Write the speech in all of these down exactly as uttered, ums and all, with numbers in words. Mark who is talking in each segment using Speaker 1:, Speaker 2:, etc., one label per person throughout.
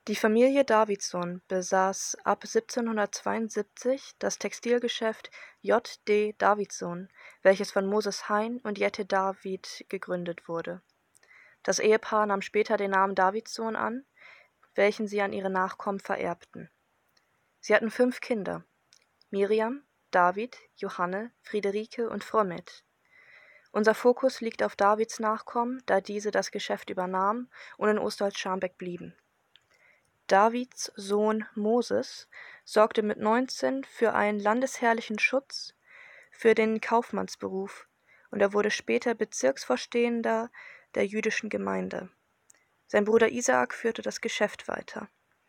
Speaker 1: Die Familie Davidson besaß ab siebzehnhundertzweiundsiebzig das Textilgeschäft J. D. Davidson, welches von Moses Hein und Jette David gegründet wurde. Das Ehepaar nahm später den Namen Davidson an, welchen sie an ihre Nachkommen vererbten. Sie hatten fünf Kinder: Miriam, David, Johanne, Friederike und Fromet. Unser Fokus liegt auf Davids Nachkommen, da diese das Geschäft übernahmen und in Ostholz-Scharmbeck blieben. Davids Sohn Moses sorgte mit neunzehn für einen landesherrlichen Schutz für den Kaufmannsberuf, und er wurde später Bezirksvorstehender der jüdischen Gemeinde. Sein Bruder Isaak führte das Geschäft weiter.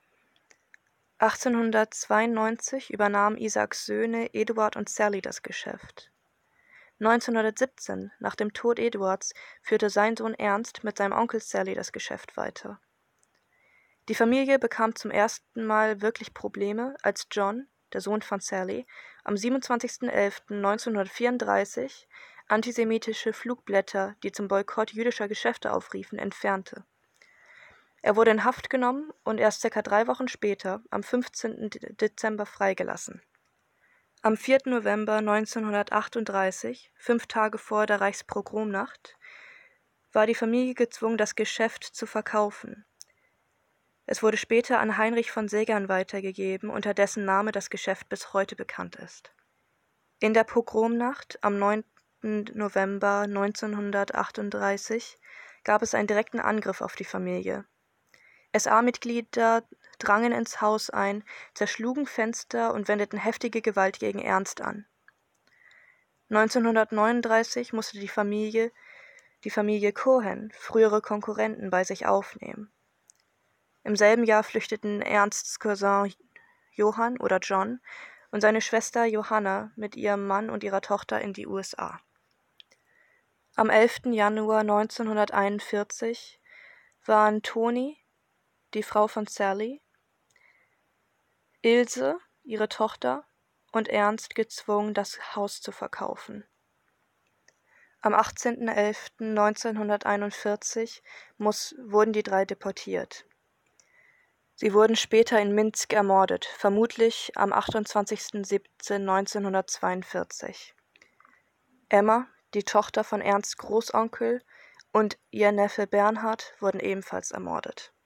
Speaker 1: achtzehnhundertzweiundneunzig übernahmen Isaaks Söhne Eduard und Sally das Geschäft. neunzehnhundertsiebzehn, nach dem Tod Eduards, führte sein Sohn Ernst mit seinem Onkel Sally das Geschäft weiter. Die Familie bekam zum ersten Mal wirklich Probleme, als John, der Sohn von Sally, am siebenundzwanzigsten elften neunzehnhundertvierunddreißig antisemitische Flugblätter, die zum Boykott jüdischer Geschäfte aufriefen, entfernte. Er wurde in Haft genommen und erst circa drei Wochen später, am fünfzehnten Dezember, freigelassen. Am vierten November neunzehnhundertachtunddreißig, fünf Tage vor der Reichspogromnacht, war die Familie gezwungen, das Geschäft zu verkaufen. Es wurde später an Heinrich von Seggern weitergegeben, unter dessen Name das Geschäft bis heute bekannt ist. In der Pogromnacht am neunten November neunzehnhundertachtunddreißig gab es einen direkten Angriff auf die Familie. S A-Mitglieder drangen ins Haus ein, zerschlugen Fenster und wendeten heftige Gewalt gegen Ernst an. neunzehnhundertneununddreißig musste die Familie die Familie Cohen, frühere Konkurrenten, bei sich aufnehmen. Im selben Jahr flüchteten Ernsts Cousin Johann oder John und seine Schwester Johanna mit ihrem Mann und ihrer Tochter in die U S A. Am elften Januar neunzehnhunderteinundvierzig waren Toni, die Frau von Sally, Ilse, ihre Tochter, und Ernst gezwungen, das Haus zu verkaufen. Am achtzehnten elften neunzehnhunderteinundvierzig muss, wurden die drei deportiert. Sie wurden später in Minsk ermordet, vermutlich am achtundzwanzigsten siebten neunzehnhundertzweiundvierzig. Emma, die Tochter von Ernsts Großonkel, und ihr Neffe Bernhard wurden ebenfalls ermordet.